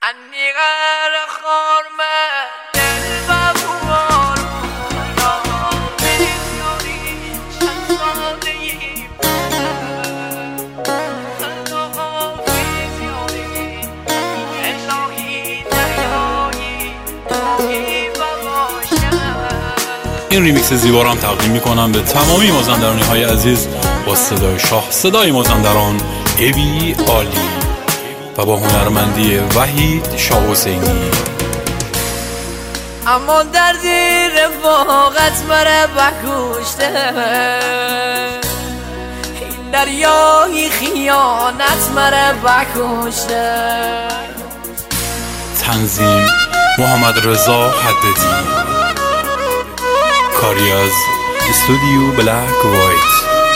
این ریمیکس زیبا رو هم تقدیم میکنم به تمامی مازندرانی های عزیز با صدای شاه، صدای مازندران ابی عالی و با هنرمندی وحید شاه حسینی. اما دردی رفاقت مره بکشته، این دریای خیانت مره بکشته. تنظیم محمد رضا حددی، کاری از استودیو بلک وایت.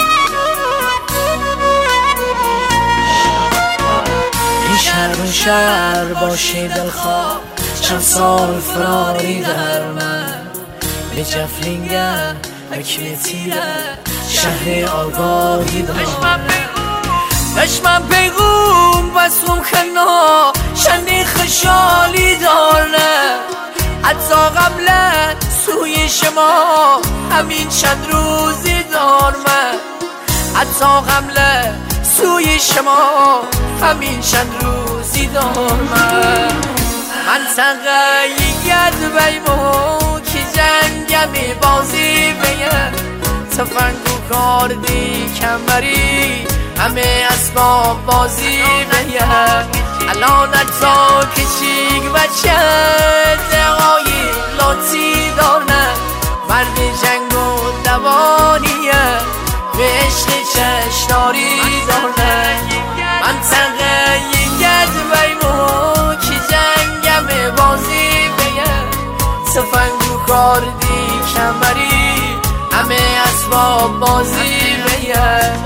این شهر باشه دلخواه، چند سال فراری در من به جفلینگر اکل تیره شهر آگاهی دارم. دشمن پیغوم بسوم خنا شنی خشالی دارم، حتی قبل سوی شما همین چند روزی دارم، حتی قبل سوی شما همین چند روزی دارم. منطقه ید بیمو که جنگمی بازی بیم، تفنگو کردی کمبری همه اسباب بازی بیم. الان تا کچیک بچه دقایی لاتی دارن، مرد جنگ و دوانیه به عشق چشناری دارن. منطقه ید بیمو که جنگم بازی بیم، تفنگو کردی کمری همه اسباب بازی بیم.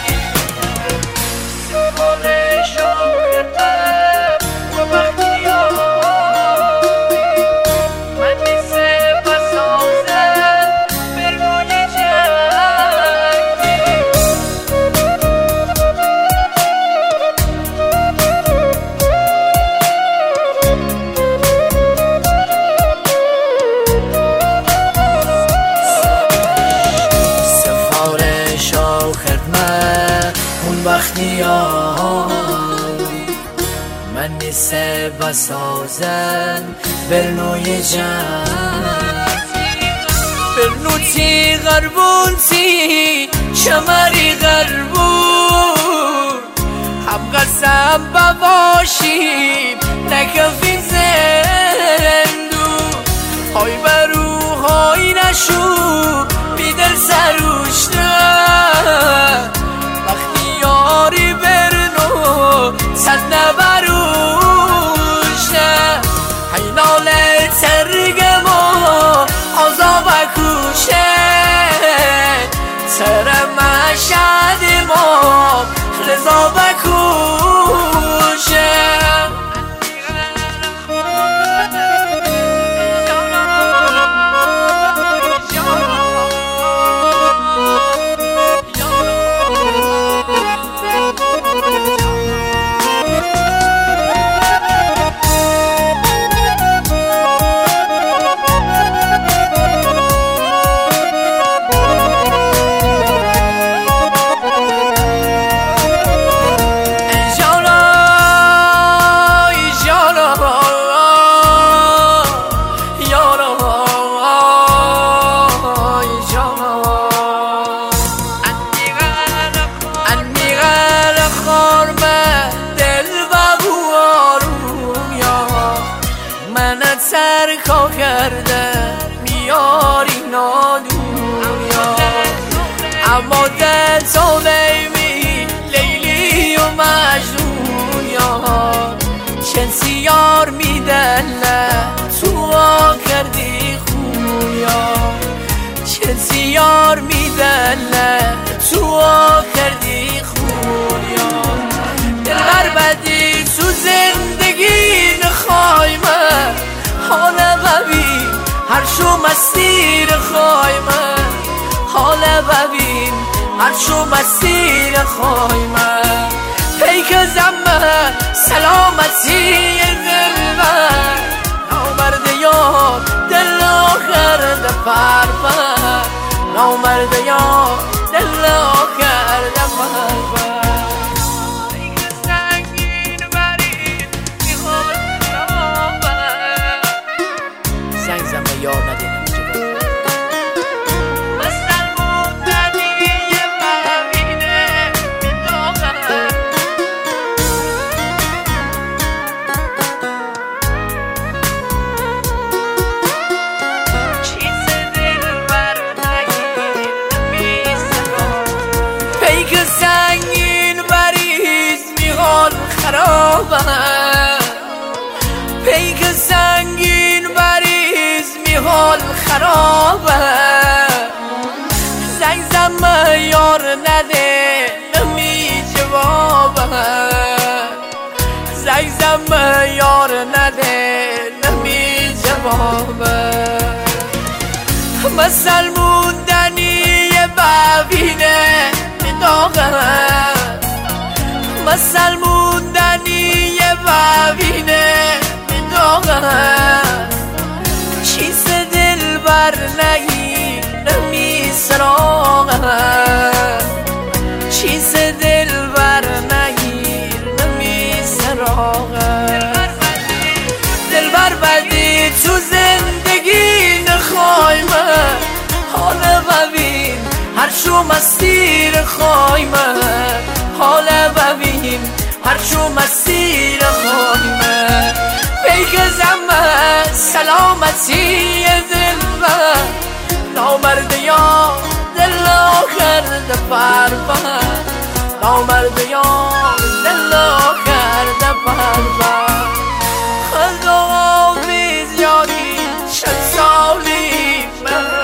وقتی من نیسته بسازن برنوی جن، برنوتی غربون تی شمری غربون، هم قسم بباشیم نکفین زندو، های برو های نشو بیدل سروشته. یاری برنو صد نبروشه، حینال ترگم و آزا بکوشه، تر مشهد ما رضا بکوشه. سرکا کرده میاری نادونیا، اما دل تو بیمی لیلی و مجنون یار. چنسی یار میدنه تو کردی خون یار، چنسی یار میدنه تو کردی خون یار. دلبر بدی تو زندگی نخوایم، حال ببین هر شو مسیر خوایم، حال ببین هر شو مسیر خوایم. پیک زمه سلامتی دل یا دل کردم بربر سنگین برید میخواد خرابم زنگ زن به یار ندینم پیک سنگین بریز میحال خرابه زنگ زن یار نده نمی جوابه زنگ زن یار نده نمی جوابه مثل موندنی ببینه داغه مثل موندنی ببینه داغه چیز دل بر نگیر نمی سراغه چیز دل بر نگیر نمی سراغه دل بر بدی تو زندگی نخوایمه حال ببین هر شو مسیر خواهیمه حال ببین هر چو مسیر خواهیمه پیک زمه سلامتی دل و نامرد یا دل کرده بربر نامرد یا دل کرده بربر خدا بیز یاری چند سالی من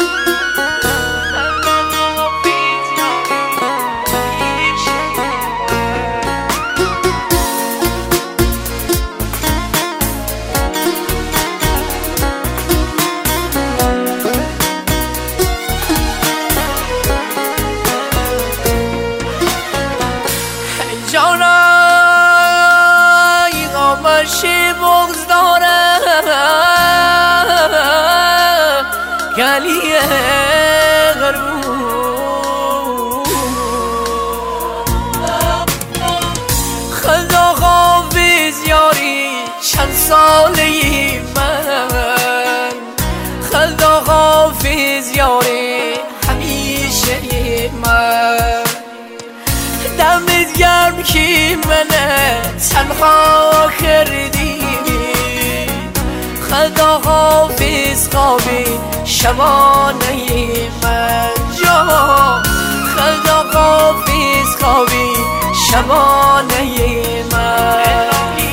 جانای غامشی بغز دارم گلیه غربون خدا حافظ یاری چند سالی من خدا حافظ یاری همیشه من دمت گرم که منه تنها کردی خدا حافظ خوابی شبانه من جا خدا حافظ خوابی شبانه من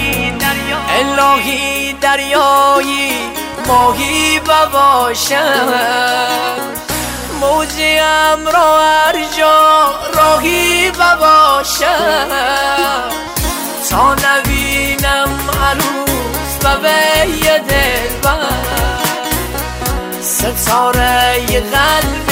الهی دریایی ماهی بباشم موجی امرا هر جا راهی بباشم تا نبینم عروس ببه دلبر ستاره قلب